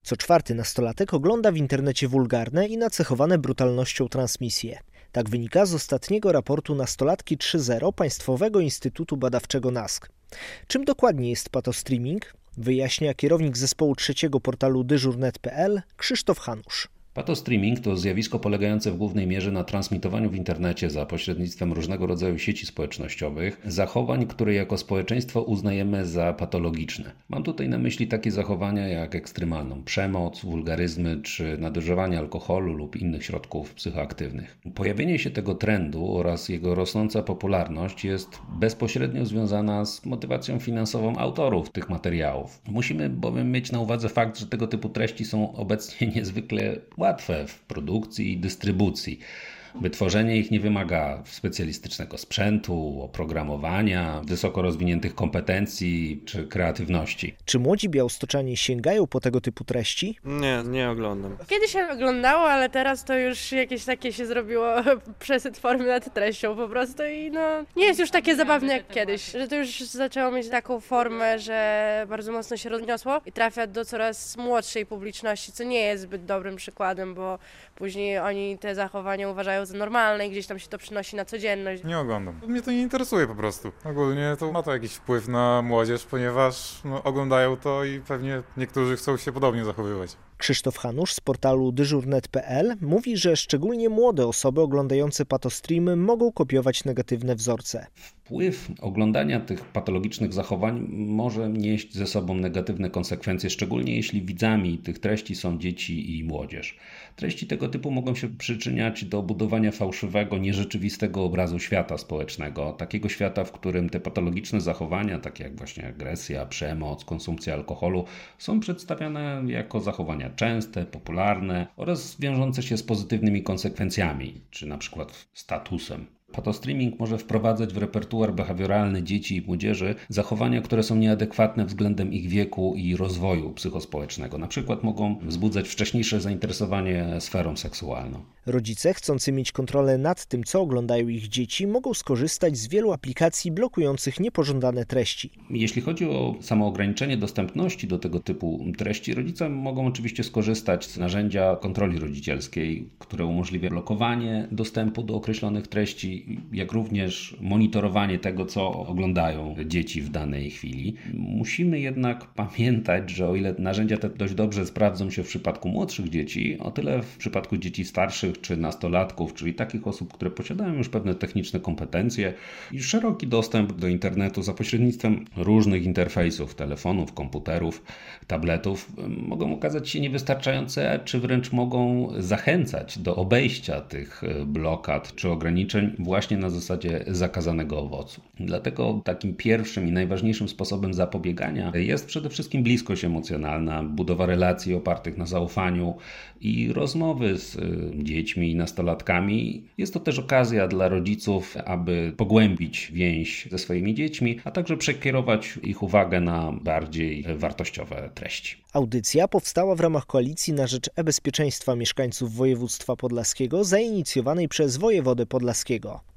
Co czwarty nastolatek ogląda w internecie wulgarne i nacechowane brutalnością transmisje. Tak wynika z ostatniego raportu Nastolatki 3.0 Państwowego Instytutu Badawczego NASK. Czym dokładnie jest patostreaming? Wyjaśnia kierownik zespołu trzeciego portalu dyżurnet.pl Krzysztof Hanusz. Patostreaming to zjawisko polegające w głównej mierze na transmitowaniu w internecie za pośrednictwem różnego rodzaju sieci społecznościowych zachowań, które jako społeczeństwo uznajemy za patologiczne. Mam tutaj na myśli takie zachowania jak ekstremalną przemoc, wulgaryzmy czy nadużywanie alkoholu lub innych środków psychoaktywnych. Pojawienie się tego trendu oraz jego rosnąca popularność jest bezpośrednio związana z motywacją finansową autorów tych materiałów. Musimy bowiem mieć na uwadze fakt, że tego typu treści są obecnie niezwykle łatwe w produkcji i dystrybucji. Wytworzenie ich nie wymaga specjalistycznego sprzętu, oprogramowania, wysoko rozwiniętych kompetencji czy kreatywności. Czy młodzi białostoczanie sięgają po tego typu treści? Nie oglądam. Kiedyś się oglądało, ale teraz to już jakieś takie się zrobiło przesyt formy nad treścią po prostu i nie jest już takie zabawne jak kiedyś. Że to już zaczęło mieć taką formę, że bardzo mocno się rozniosło i trafia do coraz młodszej publiczności, co nie jest zbyt dobrym przykładem, bo później oni te zachowania uważają za normalne i gdzieś tam się to przynosi na codzienność. Nie oglądam. Mnie to nie interesuje po prostu. Ogólnie to ma to jakiś wpływ na młodzież, ponieważ oglądają to i pewnie niektórzy chcą się podobnie zachowywać. Krzysztof Hanusz z portalu dyżurnet.pl mówi, że szczególnie młode osoby oglądające patostreamy mogą kopiować negatywne wzorce. Wpływ oglądania tych patologicznych zachowań może nieść ze sobą negatywne konsekwencje, szczególnie jeśli widzami tych treści są dzieci i młodzież. Treści tego typu mogą się przyczyniać do budowania fałszywego, nierzeczywistego obrazu świata społecznego, takiego świata, w którym te patologiczne zachowania, takie jak właśnie agresja, przemoc, konsumpcja alkoholu, są przedstawiane jako zachowania częste, popularne oraz wiążące się z pozytywnymi konsekwencjami, czy na przykład statusem. Patostreaming może wprowadzać w repertuar behawioralny dzieci i młodzieży zachowania, które są nieadekwatne względem ich wieku i rozwoju psychospołecznego. Na przykład mogą wzbudzać wcześniejsze zainteresowanie sferą seksualną. Rodzice chcący mieć kontrolę nad tym, co oglądają ich dzieci, mogą skorzystać z wielu aplikacji blokujących niepożądane treści. Jeśli chodzi o samo ograniczenie dostępności do tego typu treści, rodzice mogą oczywiście skorzystać z narzędzia kontroli rodzicielskiej, które umożliwia blokowanie dostępu do określonych treści, jak również monitorowanie tego, co oglądają dzieci w danej chwili. Musimy jednak pamiętać, że o ile narzędzia te dość dobrze sprawdzą się w przypadku młodszych dzieci, o tyle w przypadku dzieci starszych czy nastolatków, czyli takich osób, które posiadają już pewne techniczne kompetencje i szeroki dostęp do internetu za pośrednictwem różnych interfejsów, telefonów, komputerów, tabletów, mogą okazać się niewystarczające, czy wręcz mogą zachęcać do obejścia tych blokad czy ograniczeń właśnie na zasadzie zakazanego owocu. Dlatego takim pierwszym i najważniejszym sposobem zapobiegania jest przede wszystkim bliskość emocjonalna, budowa relacji opartych na zaufaniu i rozmowy z dziećmi i nastolatkami. Jest to też okazja dla rodziców, aby pogłębić więź ze swoimi dziećmi, a także przekierować ich uwagę na bardziej wartościowe treści. Audycja powstała w ramach Koalicji na rzecz e-bezpieczeństwa mieszkańców województwa podlaskiego zainicjowanej przez wojewodę podlaskiego.